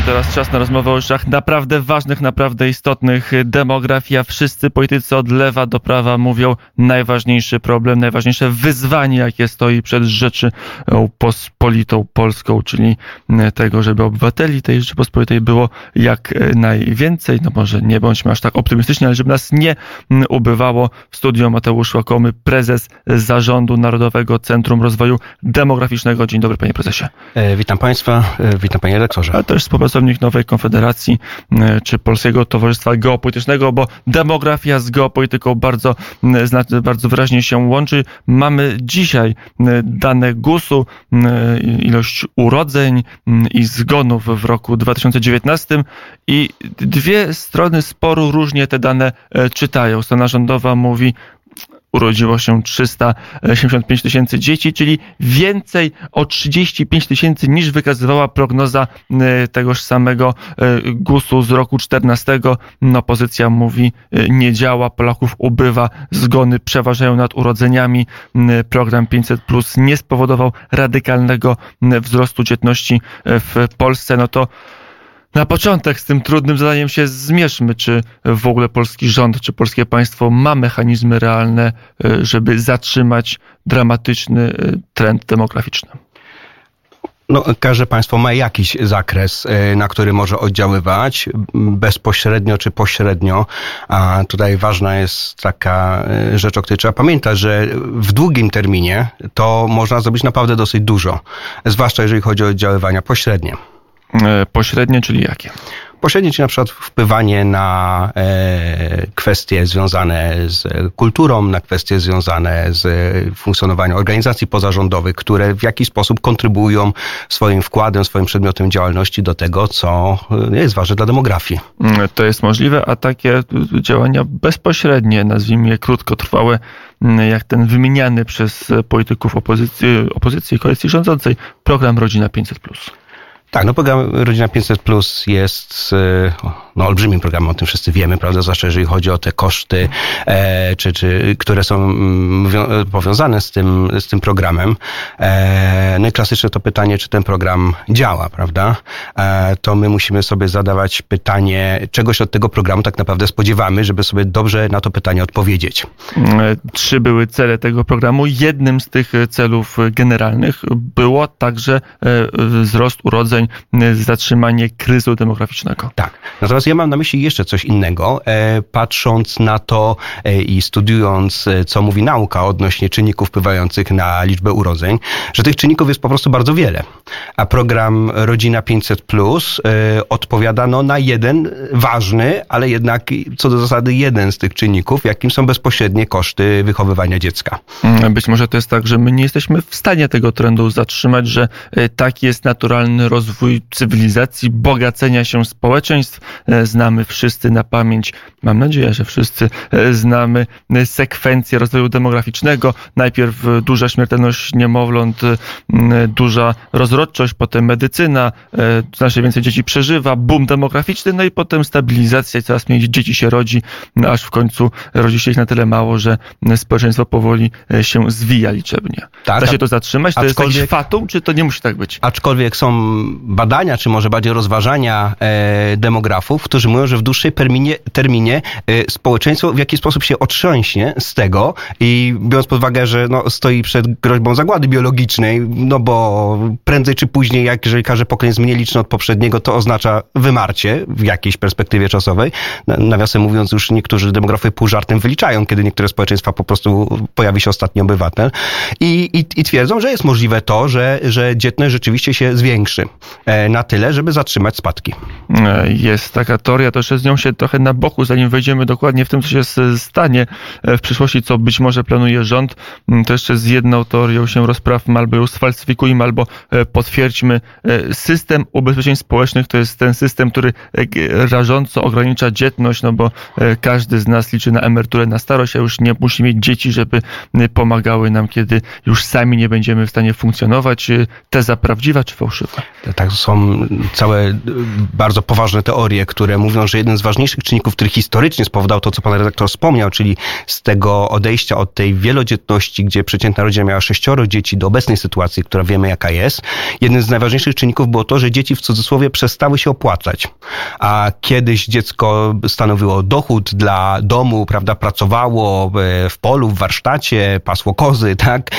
teraz czas na rozmowę o rzeczach naprawdę ważnych, naprawdę istotnych. Demografia. Wszyscy politycy od lewa do prawa mówią najważniejszy problem, najważniejsze wyzwanie, jakie stoi przed Rzeczypospolitą Polską, czyli tego, żeby obywateli tej Rzeczypospolitej było jak najwięcej. No może nie bądźmy aż tak optymistyczni, ale żeby nas nie ubywało. W studiu Mateusz Łakomy, prezes Zarządu Narodowego Centrum Rozwoju Demograficznego. Dzień dobry, panie prezesie. Witam państwa, witam panie redaktorze. A też współpracownik Nowej Konfederacji czy Polskiego Towarzystwa Geopolitycznego, bo demografia z geopolityką bardzo wyraźnie się łączy. Mamy dzisiaj dane GUS-u, ilość urodzeń i zgonów w roku 2019 i dwie strony sporu różnie te dane czytają. Strona rządowa mówi, urodziło się 375 tysięcy dzieci, czyli więcej o 35 tysięcy niż wykazywała prognoza tegoż samego GUS-u z roku 2014. Opozycja mówi, nie działa, Polaków ubywa, zgony przeważają nad urodzeniami. Program 500+ nie spowodował radykalnego wzrostu dzietności w Polsce. No to na początek z tym trudnym zadaniem się zmierzmy, czy w ogóle polski rząd, czy polskie państwo ma mechanizmy realne, żeby zatrzymać dramatyczny trend demograficzny. No, każde państwo ma jakiś zakres, na który może oddziaływać, bezpośrednio czy pośrednio. A tutaj ważna jest taka rzecz, o której trzeba pamiętać, że w długim terminie to można zrobić naprawdę dosyć dużo, zwłaszcza jeżeli chodzi o oddziaływania pośrednie. Pośrednie, czyli jakie? Pośrednie, czyli na przykład wpływanie na kwestie związane z kulturą, na kwestie związane z funkcjonowaniem organizacji pozarządowych, które w jakiś sposób kontrybują swoim wkładem, swoim przedmiotem działalności do tego, co jest ważne dla demografii. To jest możliwe, a takie działania bezpośrednie, nazwijmy je krótkotrwałe, jak ten wymieniany przez polityków opozycji i koalicji rządzącej program Rodzina 500+. Tak, no program Rodzina 500+ jest olbrzymim programem, o tym wszyscy wiemy, prawda, zwłaszcza jeżeli chodzi o te koszty, które są powiązane z tym programem. No i klasyczne to pytanie, czy ten program działa, prawda? To my musimy sobie zadawać pytanie, czego się od tego programu tak naprawdę spodziewamy, żeby sobie dobrze na to pytanie odpowiedzieć. 3 były cele tego programu. Jednym z tych celów generalnych było także wzrost urodzeń, zatrzymanie kryzysu demograficznego. Tak. Natomiast ja mam na myśli jeszcze coś innego. Patrząc na to i studiując, co mówi nauka odnośnie czynników wpływających na liczbę urodzeń, że tych czynników jest po prostu bardzo wiele. A program Rodzina 500+ odpowiada na jeden ważny, ale jednak co do zasady jeden z tych czynników, jakim są bezpośrednie koszty wychowywania dziecka. Być może to jest tak, że my nie jesteśmy w stanie tego trendu zatrzymać, że taki jest naturalny rozwój cywilizacji, bogacenia się społeczeństw. Znamy wszyscy na pamięć, mam nadzieję, że wszyscy znamy sekwencję rozwoju demograficznego. Najpierw duża śmiertelność niemowląt, duża rozrodczość, potem medycyna, znacznie więcej dzieci przeżywa, boom demograficzny, no i potem stabilizacja i coraz mniej dzieci się rodzi, aż w końcu rodzi się ich na tyle mało, że społeczeństwo powoli się zwija liczebnie. Tak, da się to zatrzymać? To jest jakiś fatum, czy to nie musi tak być? Aczkolwiek są badania, czy może bardziej rozważania demografów, którzy mówią, że w dłuższej terminie społeczeństwo w jakiś sposób się otrząśnie z tego i biorąc pod uwagę, że stoi przed groźbą zagłady biologicznej, bo prędzej czy później, jeżeli każde pokolenie jest mniej liczne od poprzedniego, to oznacza wymarcie w jakiejś perspektywie czasowej. Nawiasem mówiąc, już niektórzy demografowie pół żartem wyliczają, kiedy niektóre społeczeństwa po prostu pojawi się ostatni obywatel i twierdzą, że jest możliwe to, że dzietność rzeczywiście się zwiększy na tyle, żeby zatrzymać spadki. Jest taka teoria, to jeszcze z nią się trochę na boku, zanim wejdziemy dokładnie w tym, co się stanie w przyszłości, co być może planuje rząd, to jeszcze z jedną teorią się rozprawmy, albo ją sfalsyfikujmy, albo potwierdźmy. System ubezpieczeń społecznych to jest ten system, który rażąco ogranicza dzietność, bo każdy z nas liczy na emeryturę na starość, a już nie musi mieć dzieci, żeby pomagały nam, kiedy już sami nie będziemy w stanie funkcjonować. Teza prawdziwa czy fałszywa? Tak, są całe bardzo poważne teorie, które mówią, że jeden z ważniejszych czynników, który historycznie spowodował to, co pan redaktor wspomniał, czyli z tego odejścia od tej wielodzietności, gdzie przeciętna rodzina miała 6 dzieci, do obecnej sytuacji, która wiemy jaka jest, jednym z najważniejszych czynników było to, że dzieci w cudzysłowie przestały się opłacać. A kiedyś dziecko stanowiło dochód dla domu, prawda, pracowało w polu, w warsztacie, pasło kozy, tak,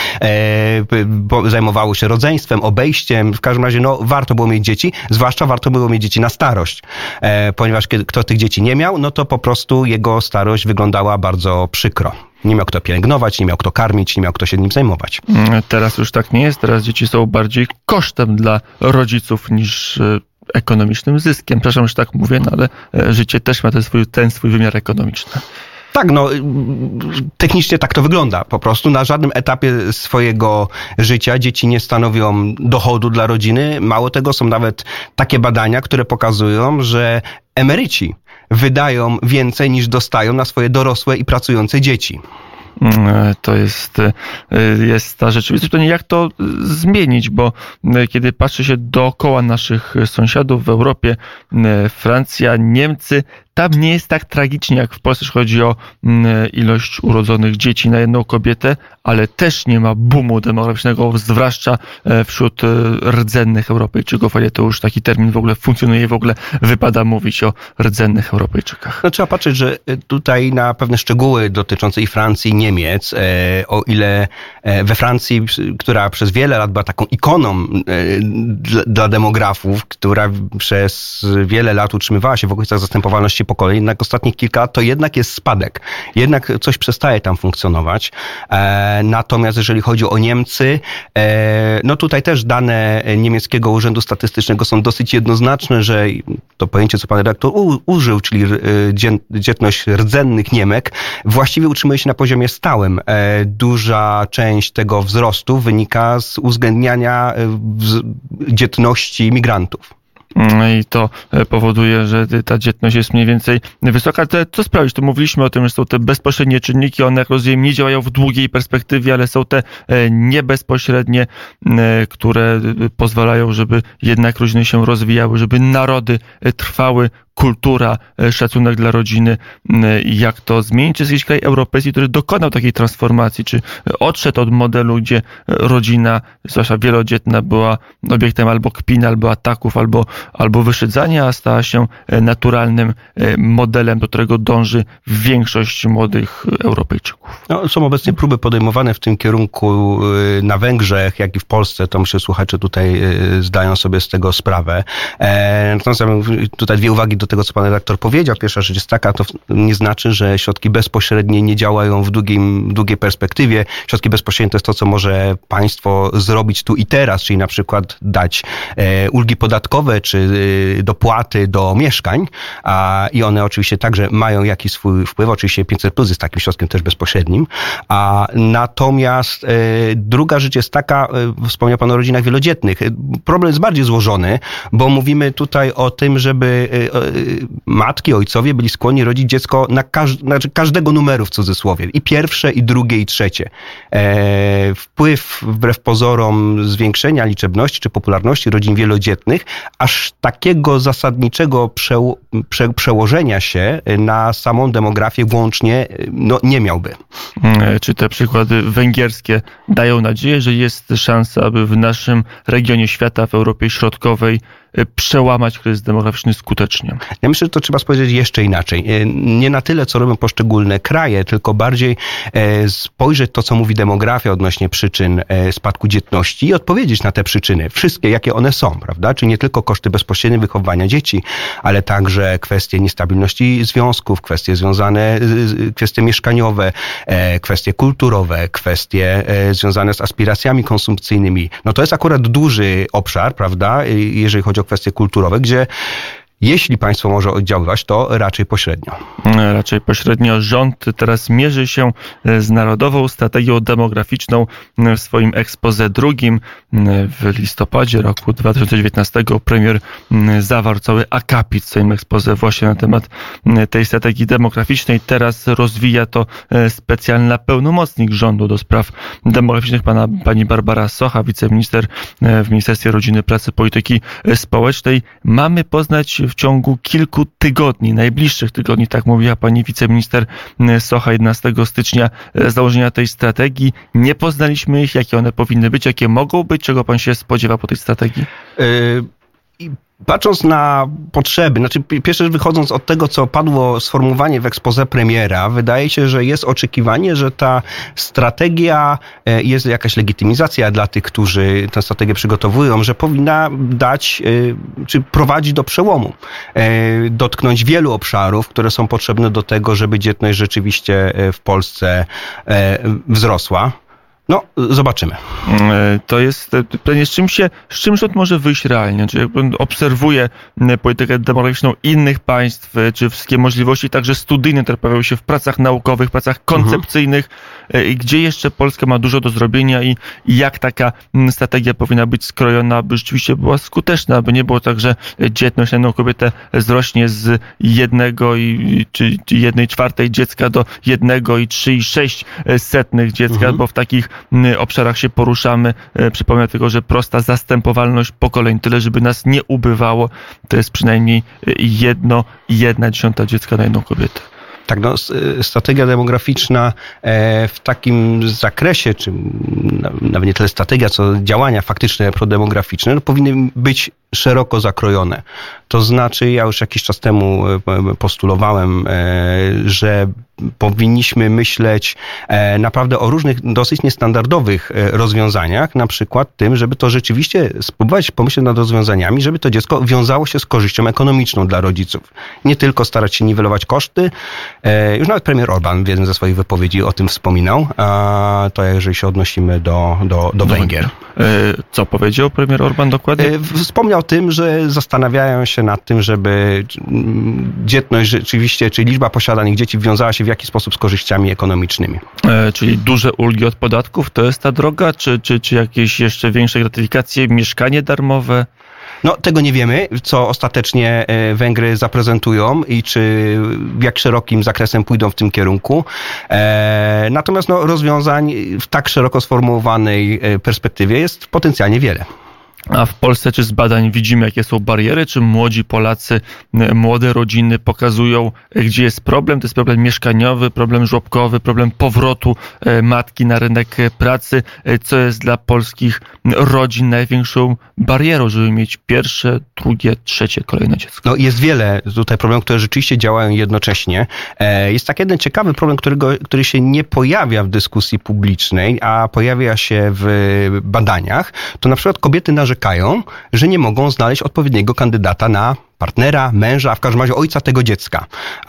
zajmowało się rodzeństwem, obejściem, w każdym razie warto było mieć dzieci, zwłaszcza warto było mieć dzieci na starość, ponieważ kto tych dzieci nie miał, no to po prostu jego starość wyglądała bardzo przykro. Nie miał kto pielęgnować, nie miał kto karmić, nie miał kto się nim zajmować. Teraz już tak nie jest, teraz dzieci są bardziej kosztem dla rodziców niż ekonomicznym zyskiem. Przepraszam, że tak mówię, ale życie też ma ten swój wymiar ekonomiczny. Tak, technicznie tak to wygląda. Po prostu na żadnym etapie swojego życia dzieci nie stanowią dochodu dla rodziny. Mało tego, są nawet takie badania, które pokazują, że emeryci wydają więcej niż dostają na swoje dorosłe i pracujące dzieci. To jest ta rzeczywistość. Pytanie, jak to zmienić, bo kiedy patrzy się dookoła naszych sąsiadów w Europie, Francja, Niemcy, tam nie jest tak tragicznie jak w Polsce, jeśli chodzi o ilość urodzonych dzieci na jedną kobietę, ale też nie ma boomu demograficznego, zwłaszcza wśród rdzennych Europejczyków, ale to już taki termin w ogóle funkcjonuje, w ogóle wypada mówić o rdzennych Europejczykach. Trzeba patrzeć, że tutaj na pewne szczegóły dotyczące i Francji, i Niemiec, o ile we Francji, która przez wiele lat była taką ikoną dla demografów, która przez wiele lat utrzymywała się w okolicach zastępowalności pokoleń, jednak ostatnich kilka lat to jednak jest spadek. Jednak coś przestaje tam funkcjonować. Natomiast jeżeli chodzi o Niemcy, tutaj też dane niemieckiego Urzędu Statystycznego są dosyć jednoznaczne, że to pojęcie, co pan redaktor użył, czyli dzietność rdzennych Niemek, właściwie utrzymuje się na poziomie stałym. Duża część tego wzrostu wynika z uwzględniania dzietności migrantów. I to powoduje, że ta dzietność jest mniej więcej wysoka. Co sprawić? To mówiliśmy o tym, że są te bezpośrednie czynniki, one, jak rozumiem, nie działają w długiej perspektywie, ale są te niebezpośrednie, które pozwalają, żeby jednak rodziny się rozwijały, żeby narody trwały, kultura, szacunek dla rodziny. Jak to zmienić? Czy jest jakiś kraj europejski, który dokonał takiej transformacji? Czy odszedł od modelu, gdzie rodzina, zwłaszcza wielodzietna, była obiektem albo kpin, albo ataków, albo wyszydzania, a stała się naturalnym modelem, do którego dąży większość młodych Europejczyków? Są obecnie próby podejmowane w tym kierunku na Węgrzech, jak i w Polsce. To myślę, słuchacze tutaj zdają sobie z tego sprawę. Natomiast tutaj dwie uwagi do tego, co pan redaktor powiedział. Pierwsza rzecz jest taka, to nie znaczy, że środki bezpośrednie nie działają w długiej perspektywie. Środki bezpośrednie to jest to, co może państwo zrobić tu i teraz, czyli na przykład dać ulgi podatkowe, czy dopłaty do mieszkań, i one oczywiście także mają jakiś swój wpływ. Oczywiście 500+ jest takim środkiem też bezpośrednim. Natomiast druga rzecz jest taka, wspomniał pan o rodzinach wielodzietnych. Problem jest bardziej złożony, bo mówimy tutaj o tym, żeby matki, ojcowie byli skłonni rodzić dziecko na każdego numeru w cudzysłowie. I pierwsze, i drugie, i trzecie. Wpływ wbrew pozorom zwiększenia liczebności czy popularności rodzin wielodzietnych aż takiego zasadniczego przełożenia się na samą demografię włącznie nie miałby. Czy te przykłady węgierskie dają nadzieję, że jest szansa, aby w naszym regionie świata, w Europie Środkowej, przełamać kryzys demograficzny skutecznie? Ja myślę, że to trzeba spojrzeć jeszcze inaczej. Nie na tyle, co robią poszczególne kraje, tylko bardziej spojrzeć to, co mówi demografia odnośnie przyczyn spadku dzietności i odpowiedzieć na te przyczyny. Wszystkie, jakie one są, prawda? Czyli nie tylko koszty bezpośrednie wychowywania dzieci, ale także kwestie niestabilności związków, kwestie związane, kwestie mieszkaniowe, kwestie kulturowe, kwestie związane z aspiracjami konsumpcyjnymi. To jest akurat duży obszar, prawda? Jeżeli chodzi o kwestie kulturowe, gdzie jeśli państwo może oddziaływać, to raczej pośrednio. Raczej pośrednio. Rząd teraz mierzy się z Narodową Strategią Demograficzną w swoim exposé drugim. W listopadzie roku 2019 premier zawarł cały akapit w swoim exposé właśnie na temat tej strategii demograficznej. Teraz rozwija to specjalna pełnomocnik rządu do spraw demograficznych, pani Barbara Socha, wiceminister w Ministerstwie Rodziny, Pracy, Polityki Społecznej. Mamy poznać w ciągu kilku tygodni, najbliższych tygodni, tak mówiła pani wiceminister Socha 11 stycznia, założenia tej strategii. Nie poznaliśmy ich, jakie one powinny być, jakie mogą być, czego pan się spodziewa po tej strategii? Patrząc na potrzeby, pierwsze wychodząc od tego, co padło sformułowanie w exposé premiera, wydaje się, że jest oczekiwanie, że ta strategia jest jakaś legitymizacja dla tych, którzy tę strategię przygotowują, że powinna dać, czy prowadzić do przełomu, dotknąć wielu obszarów, które są potrzebne do tego, żeby dzietność rzeczywiście w Polsce wzrosła. No, zobaczymy. To jest pytanie, z czym rząd może wyjść realnie? Czy jakby obserwuje politykę demograficzną innych państw, czy wszystkie możliwości także studyjne, które pojawiają się w pracach naukowych, pracach koncepcyjnych, gdzie jeszcze Polska ma dużo do zrobienia i jak taka strategia powinna być skrojona, aby rzeczywiście była skuteczna, aby nie było tak, że dzietność na jedną kobietę wzrośnie z 1,4 dziecka do 1,3,6 dziecka, bo w takich obszarach się poruszamy. Przypomnę tylko, że prosta zastępowalność pokoleń, tyle żeby nas nie ubywało, to jest przynajmniej 1,1 dziecka na jedną kobietę. Tak, strategia demograficzna w takim zakresie, czy nawet nie tyle strategia, co działania faktyczne prodemograficzne, powinny być szeroko zakrojone. To znaczy, ja już jakiś czas temu postulowałem, że powinniśmy myśleć naprawdę o różnych, dosyć niestandardowych rozwiązaniach, na przykład tym, żeby to rzeczywiście spróbować pomyśleć nad rozwiązaniami, żeby to dziecko wiązało się z korzyścią ekonomiczną dla rodziców. Nie tylko starać się niwelować koszty. Już nawet premier Orban w jednym ze swoich wypowiedzi o tym wspominał, to jeżeli się odnosimy do Węgier. Co powiedział premier Orban dokładnie? Wspomniał o tym, że zastanawiają się nad tym, żeby dzietność rzeczywiście, czy liczba posiadanych dzieci wiązała się w jakiś sposób z korzyściami ekonomicznymi. Czyli duże ulgi od podatków, to jest ta droga? Czy jakieś jeszcze większe gratyfikacje, mieszkanie darmowe? No, tego nie wiemy, co ostatecznie Węgry zaprezentują i czy jak szerokim zakresem pójdą w tym kierunku. Natomiast rozwiązań w tak szeroko sformułowanej perspektywie jest potencjalnie wiele. A w Polsce czy z badań widzimy, jakie są bariery? Czy młodzi Polacy, młode rodziny pokazują, gdzie jest problem? To jest problem mieszkaniowy, problem żłobkowy, problem powrotu matki na rynek pracy. Co jest dla polskich rodzin największą barierą, żeby mieć pierwsze, drugie, trzecie, kolejne dziecko? No, jest wiele tutaj problemów, które rzeczywiście działają jednocześnie. Jest taki jeden ciekawy problem, który się nie pojawia w dyskusji publicznej, a pojawia się w badaniach. To na przykład kobiety narzekają, że nie mogą znaleźć odpowiedniego kandydata na partnera, męża, a w każdym razie ojca tego dziecka.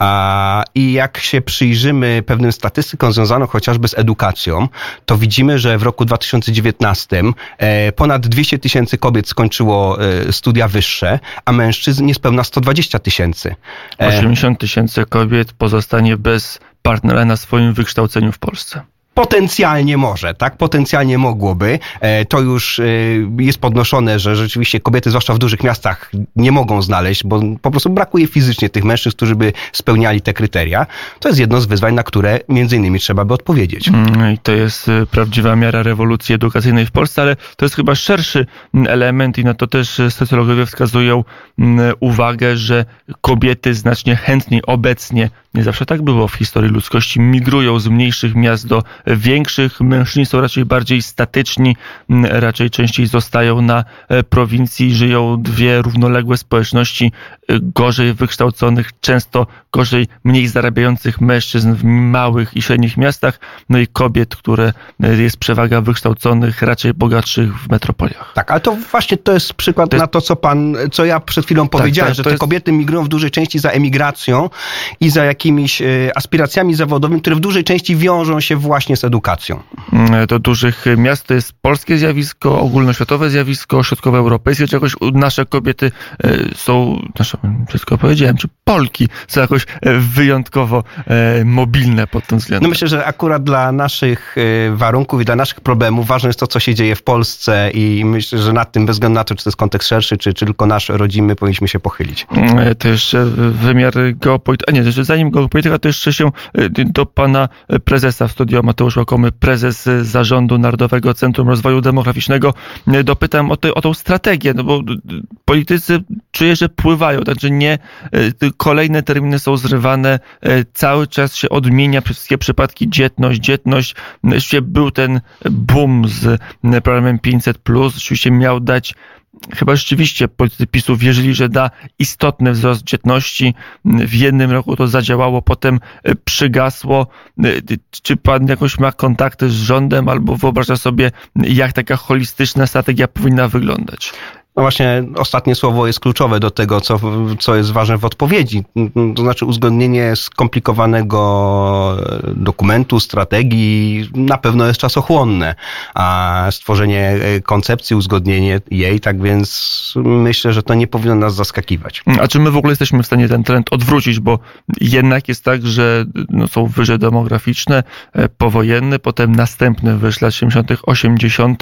I jak się przyjrzymy pewnym statystykom związanym chociażby z edukacją, to widzimy, że w roku 2019 ponad 200 000 kobiet skończyło studia wyższe, a mężczyzn niespełna 120 000. 80 000 kobiet pozostanie bez partnera na swoim wykształceniu w Polsce. Potencjalnie może, tak? Potencjalnie mogłoby. To już jest podnoszone, że rzeczywiście kobiety, zwłaszcza w dużych miastach, nie mogą znaleźć, bo po prostu brakuje fizycznie tych mężczyzn, którzy by spełniali te kryteria. To jest jedno z wyzwań, na które między innymi trzeba by odpowiedzieć. I to jest prawdziwa miara rewolucji edukacyjnej w Polsce, ale to jest chyba szerszy element i na to też socjologowie wskazują uwagę, że kobiety znacznie chętniej obecnie, nie zawsze tak było w historii ludzkości, migrują z mniejszych miast do większych. Mężczyźni są raczej bardziej statyczni, raczej częściej zostają na prowincji, żyją dwie równoległe społeczności gorzej wykształconych, często gorzej, mniej zarabiających mężczyzn w małych i średnich miastach, no i kobiet, które jest przewaga wykształconych, raczej bogatszych w metropoliach. Tak, ale to właśnie to jest przykład na to, co ja przed chwilą powiedziałem, że te kobiety migrują w dużej części za emigracją i za jakimiś aspiracjami zawodowymi, które w dużej części wiążą się właśnie z edukacją. Do dużych miast to jest polskie zjawisko, ogólnoświatowe zjawisko, środkowoeuropejskie, czy jakoś nasze kobiety są, wszystko powiedziałem, czy Polki są jakoś wyjątkowo mobilne pod tym względem? No myślę, że akurat dla naszych warunków i dla naszych problemów ważne jest to, co się dzieje w Polsce i myślę, że nad tym, bez względu na to, czy to jest kontekst szerszy, czy tylko nasz rodzimy, powinniśmy się pochylić. To jeszcze wymiar geopolityczny. Nie, zanim geopolityka, to jeszcze się do pana prezesa w studio, Mateusz Łakomy, prezes Zarządu Narodowego Centrum Rozwoju Demograficznego, dopytam o tą strategię, no bo politycy czuję, że pływają, także nie, kolejne terminy są zrywane, cały czas się odmienia przez wszystkie przypadki dzietność. Oczywiście był ten boom z programem 500+, oczywiście miał dać, chyba rzeczywiście politycy PiS-u wierzyli, że da istotny wzrost dzietności. W jednym roku to zadziałało, potem przygasło. Czy pan jakoś ma kontakty z rządem albo wyobraża sobie, jak taka holistyczna strategia powinna wyglądać? No właśnie, ostatnie słowo jest kluczowe do tego, co jest ważne w odpowiedzi. To znaczy uzgodnienie skomplikowanego dokumentu, strategii na pewno jest czasochłonne, a stworzenie koncepcji, uzgodnienie jej, tak więc myślę, że to nie powinno nas zaskakiwać. A czy my w ogóle jesteśmy w stanie ten trend odwrócić, bo jednak jest tak, że są wyże demograficzne, powojenne, potem następne wyże lat 70., 80.,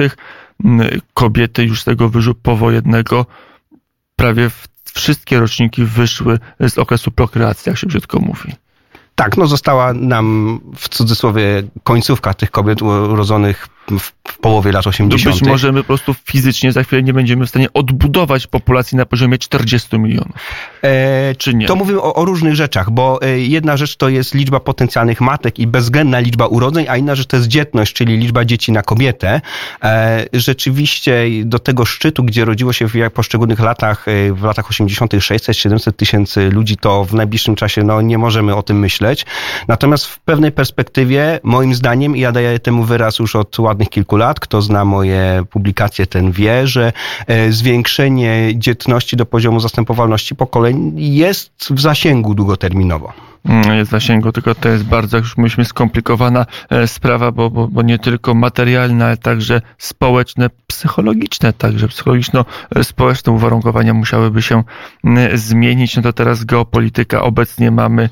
kobiety już z tego wyżu powojennego prawie wszystkie roczniki wyszły z okresu prokreacji, jak się brzydko mówi. Tak, została nam w cudzysłowie końcówka tych kobiet urodzonych w połowie lat 80. Być może my po prostu fizycznie za chwilę nie będziemy w stanie odbudować populacji na poziomie 40 milionów. Czy nie? To mówimy o różnych rzeczach, bo jedna rzecz to jest liczba potencjalnych matek i bezwzględna liczba urodzeń, a inna rzecz to jest dzietność, czyli liczba dzieci na kobietę. Rzeczywiście do tego szczytu, gdzie rodziło się w poszczególnych latach, w latach 80. 600-700 tysięcy ludzi, to w najbliższym czasie nie możemy o tym myśleć. Natomiast w pewnej perspektywie, moim zdaniem, ja daję temu wyraz już od ładnych kilku lat, kto zna moje publikacje, ten wie, że zwiększenie dzietności do poziomu zastępowalności pokoleń jest w zasięgu długoterminowo. Jest w zasięgu, tylko to jest bardzo, jak już mówiliśmy, skomplikowana sprawa, bo nie tylko materialna, ale także społeczne, psychologiczne, także psychologiczno-społeczne uwarunkowania musiałyby się zmienić. To teraz geopolityka. Obecnie mamy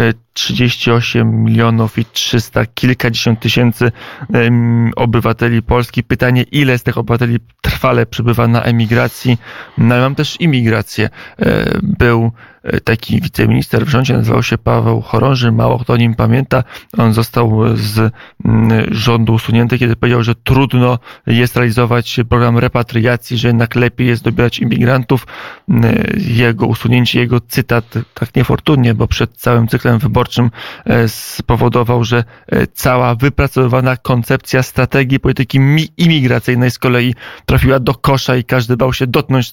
38 milionów i 300, kilkadziesiąt tysięcy obywateli Polski. Pytanie, ile z tych obywateli trwale przebywa na emigracji? Mam też imigrację. Był taki wiceminister w rządzie, nazywał się Paweł Chorąży, mało kto o nim pamięta. On został z rządu usunięty, kiedy powiedział, że trudno jest realizować program repatriacji, że jednak lepiej jest dobierać imigrantów. Jego usunięcie, jego cytat, tak niefortunnie, bo przed całym cyklem wyborczym spowodował, że cała wypracowana koncepcja strategii polityki imigracyjnej z kolei trafiła do kosza i każdy bał się dotknąć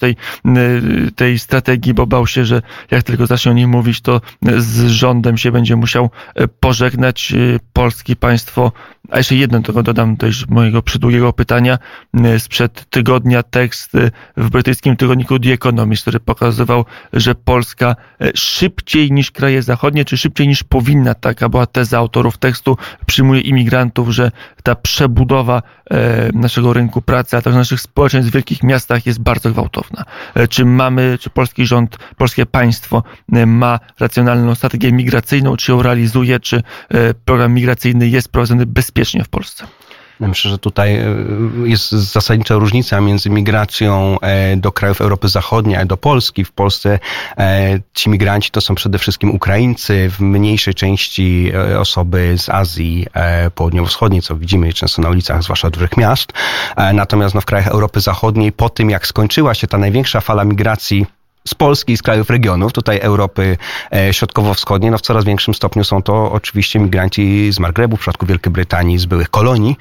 tej strategii, bo bał się, że jak tylko zacznie o niej mówić, to z rządem się będzie musiał pożegnać. Polskie państwo, a jeszcze jedno tego dodam też mojego przydługiego pytania, sprzed tygodnia tekst w brytyjskim tygodniku The Economist, który pokazywał, że Polska szybciej niż kraje zachodnie, czy szybciej niż powinna, taka była teza autorów tekstu, przyjmuje imigrantów, że ta przebudowa naszego rynku pracy, a także naszych społeczeństw w wielkich miastach jest bardzo gwałtowna. Czy polski rząd, polskie państwo ma racjonalną strategię migracyjną, czy ją realizuje, czy program migracyjny jest prowadzony bezpiecznie w Polsce? Myślę, że tutaj jest zasadnicza różnica między migracją do krajów Europy Zachodniej, a do Polski. W Polsce ci migranci to są przede wszystkim Ukraińcy, w mniejszej części osoby z Azji Południowo-Wschodniej, co widzimy często na ulicach, zwłaszcza dużych miast. Natomiast w krajach Europy Zachodniej, po tym jak skończyła się ta największa fala migracji z Polski i z krajów regionów, tutaj Europy Środkowo-Wschodniej, w coraz większym stopniu są to oczywiście migranci z Magrebu, w przypadku Wielkiej Brytanii, z byłych kolonii.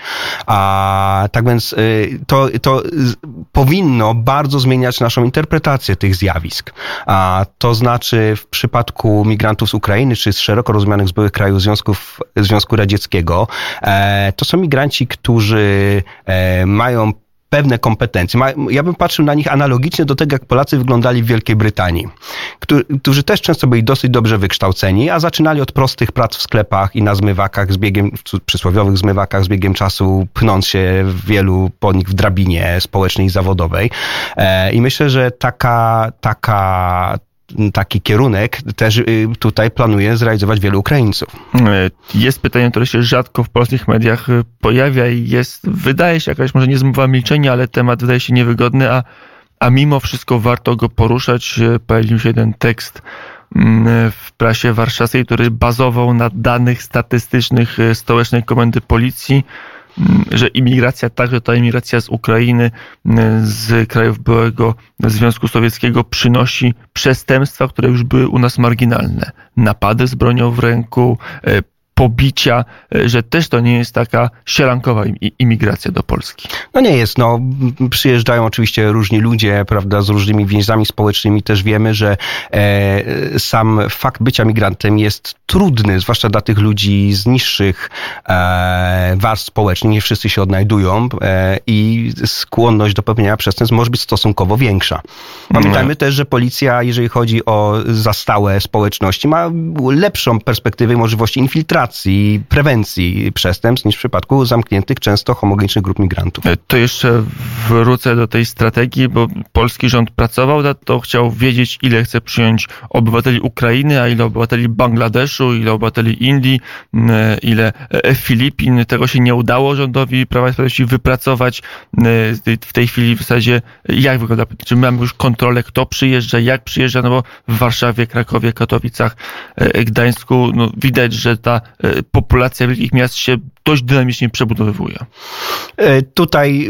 A tak więc to powinno bardzo zmieniać naszą interpretację tych zjawisk. A to znaczy w przypadku migrantów z Ukrainy, czy z szeroko rozumianych z byłych krajów Związku Radzieckiego, to są migranci, którzy mają pewne kompetencje. Ja bym patrzył na nich analogicznie do tego, jak Polacy wyglądali w Wielkiej Brytanii, którzy też często byli dosyć dobrze wykształceni, a zaczynali od prostych prac w sklepach i na zmywakach, przysłowiowych zmywakach z biegiem czasu, pchnąc się wielu po nich w drabinie społecznej i zawodowej. I myślę, że taki kierunek też tutaj planuje zrealizować wielu Ukraińców. Jest pytanie, które się rzadko w polskich mediach pojawia i wydaje się jakaś może nie zmowa milczenia, ale temat wydaje się niewygodny, a mimo wszystko warto go poruszać. Pojawił się jeden tekst w prasie warszawskiej, który bazował na danych statystycznych Stołecznej Komendy Policji, że imigracja, także ta imigracja z Ukrainy, z krajów byłego Związku Sowieckiego przynosi przestępstwa, które już były u nas marginalne. Napady z bronią w ręku, pobicia, że też to nie jest taka sielankowa imigracja do Polski. No nie jest, przyjeżdżają oczywiście różni ludzie, prawda, z różnymi więzami społecznymi. Też wiemy, że sam fakt bycia migrantem jest trudny, zwłaszcza dla tych ludzi z niższych warstw społecznych. Nie wszyscy się odnajdują i skłonność do popełnienia przestępstw może być stosunkowo większa. Pamiętajmy też, że policja, jeżeli chodzi o zastałe społeczności, ma lepszą perspektywę i możliwości infiltracji, prewencji przestępstw niż w przypadku zamkniętych, często homogenicznych grup migrantów. To jeszcze wrócę do tej strategii, bo polski rząd pracował nad to, chciał wiedzieć, ile chce przyjąć obywateli Ukrainy, a ile obywateli Bangladeszu, ile obywateli Indii, ile Filipin. Tego się nie udało rządowi Prawa i Sprawiedliwości wypracować. W tej chwili w zasadzie jak wygląda? Czy mamy już kontrolę, kto przyjeżdża, jak przyjeżdża? No bo w Warszawie, Krakowie, Katowicach, Gdańsku widać, że ta populacja wielkich miast się dość dynamicznie przebudowywuje. Tutaj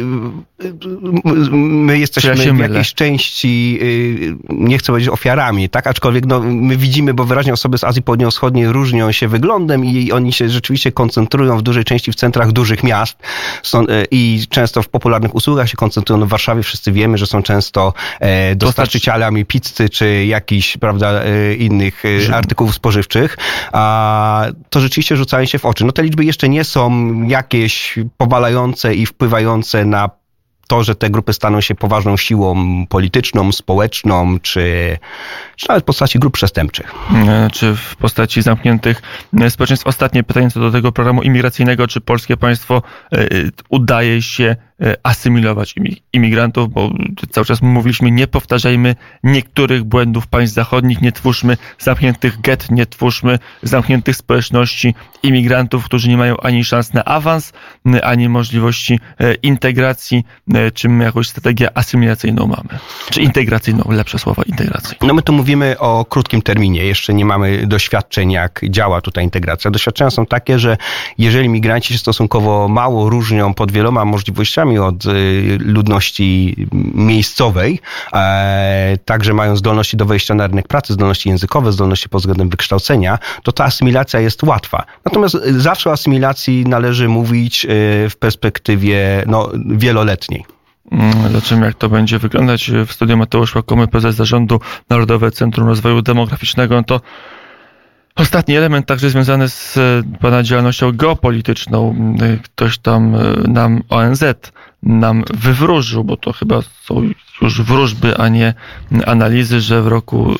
my jesteśmy w jakiejś części, nie chcę powiedzieć ofiarami, tak? Aczkolwiek my widzimy, bo wyraźnie osoby z Azji Południowo-Wschodniej różnią się wyglądem i oni się rzeczywiście koncentrują w dużej części w centrach dużych miast i często w popularnych usługach się koncentrują. W Warszawie wszyscy wiemy, że są często dostarczycielami pizzy czy jakichś, prawda, innych artykułów spożywczych. A to rzeczywiście rzucają się w oczy. Te liczby jeszcze nie są jakieś powalające i wpływające na to, że te grupy staną się poważną siłą polityczną, społeczną, czy nawet w postaci grup przestępczych. Czy w postaci zamkniętych społeczeństw. Ostatnie pytanie co do tego programu imigracyjnego. Czy polskie państwo udaje się asymilować imigrantów, bo cały czas mówiliśmy, nie powtarzajmy niektórych błędów państw zachodnich, nie twórzmy zamkniętych get, nie twórzmy zamkniętych społeczności imigrantów, którzy nie mają ani szans na awans, ani możliwości integracji. Czy my jakąś strategię asymilacyjną mamy? Czy integracyjną, lepsze słowa, integracyjną? My tu mówimy o krótkim terminie. Jeszcze nie mamy doświadczeń, jak działa tutaj integracja. Doświadczenia są takie, że jeżeli migranci się stosunkowo mało różnią pod wieloma możliwościami od ludności miejscowej, także mają zdolności do wejścia na rynek pracy, zdolności językowe, zdolności pod względem wykształcenia, to ta asymilacja jest łatwa. Natomiast zawsze o asymilacji należy mówić w perspektywie wieloletniej. Zobaczymy, jak to będzie wyglądać. W studiu Mateusz Łakomy, prezes Zarządu Narodowe Centrum Rozwoju Demograficznego. To ostatni element, także związany z pana działalnością geopolityczną. Ktoś tam ONZ nam wywróżył, bo to chyba są już wróżby, a nie analizy, że w roku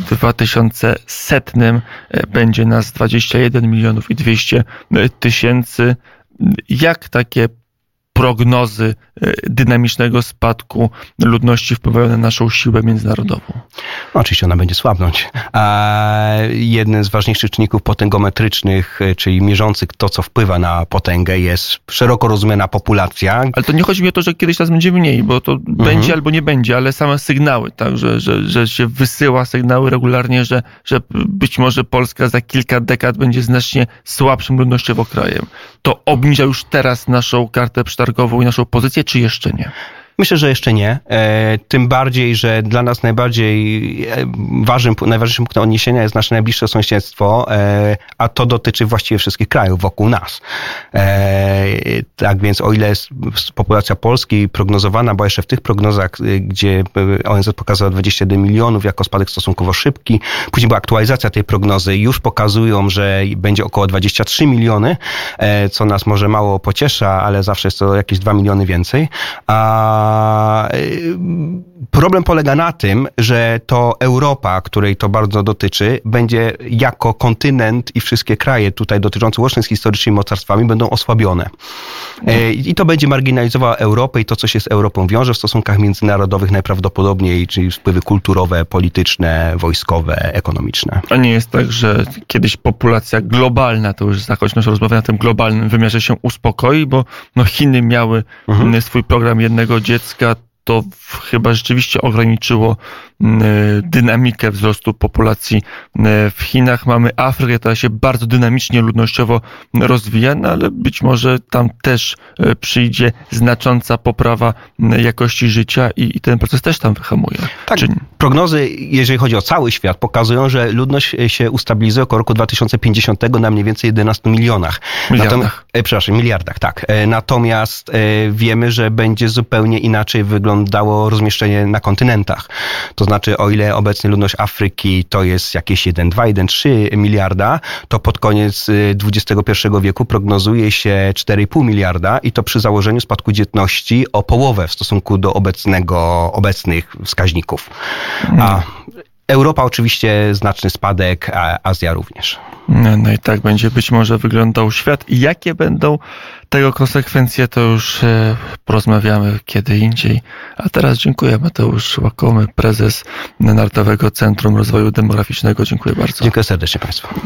2100 będzie nas 21 200 000. Jak takie prognozy dynamicznego spadku ludności wpływają na naszą siłę międzynarodową? Oczywiście ona będzie słabnąć. Jednym z ważniejszych czynników potęgometrycznych, czyli mierzących to, co wpływa na potęgę, jest szeroko rozumiana populacja. Ale to nie chodzi mi o to, że kiedyś nas będzie mniej, bo to będzie albo nie będzie, ale same sygnały, tak, że się wysyła sygnały regularnie, że być może Polska za kilka dekad będzie znacznie słabszym ludnościowo krajem. To obniża już teraz naszą kartę przetargową i naszą pozycję, czy jeszcze nie? Myślę, że jeszcze nie. Tym bardziej, że dla nas najważniejszym punktem odniesienia jest nasze najbliższe sąsiedztwo, a to dotyczy właściwie wszystkich krajów wokół nas. Tak więc o ile populacja Polski prognozowana była jeszcze w tych prognozach, gdzie ONZ pokazała 21 milionów jako spadek stosunkowo szybki, później była aktualizacja tej prognozy i już pokazują, że będzie około 23 miliony, co nas może mało pociesza, ale zawsze jest to jakieś 2 miliony więcej. Problem polega na tym, że to Europa, której to bardzo dotyczy, będzie jako kontynent i wszystkie kraje tutaj dotyczące łącznie z historycznymi mocarstwami będą osłabione. I to będzie marginalizowało Europę i to, co się z Europą wiąże w stosunkach międzynarodowych najprawdopodobniej, czyli wpływy kulturowe, polityczne, wojskowe, ekonomiczne. A nie jest tak, że kiedyś populacja globalna, to już zakończyć naszą rozmowę na tym globalnym wymiarze, się uspokoi, bo Chiny miały swój program jednego dziecka, to chyba rzeczywiście ograniczyło dynamikę wzrostu populacji w Chinach. Mamy Afrykę, która się bardzo dynamicznie, ludnościowo rozwija, no ale być może tam też przyjdzie znacząca poprawa jakości życia i ten proces też tam wyhamuje. Tak, prognozy, jeżeli chodzi o cały świat, pokazują, że ludność się ustabilizuje około roku 2050 na mniej więcej 11 milionach. Miliardach, tak. Natomiast wiemy, że będzie zupełnie inaczej wyglądało rozmieszczenie na kontynentach. To znaczy, o ile obecnie ludność Afryki to jest jakieś 1,2-1,3 miliarda, to pod koniec XXI wieku prognozuje się 4,5 miliarda i to przy założeniu spadku dzietności o połowę w stosunku do obecnych wskaźników. A Europa oczywiście znaczny spadek, a Azja również. No i tak będzie być może wyglądał świat. I jakie będą tego konsekwencje, to już porozmawiamy kiedy indziej. A teraz dziękuję. Mateusz Łakomy, prezes Narodowego Centrum Rozwoju Demograficznego. Dziękuję bardzo. Dziękuję serdecznie Państwu.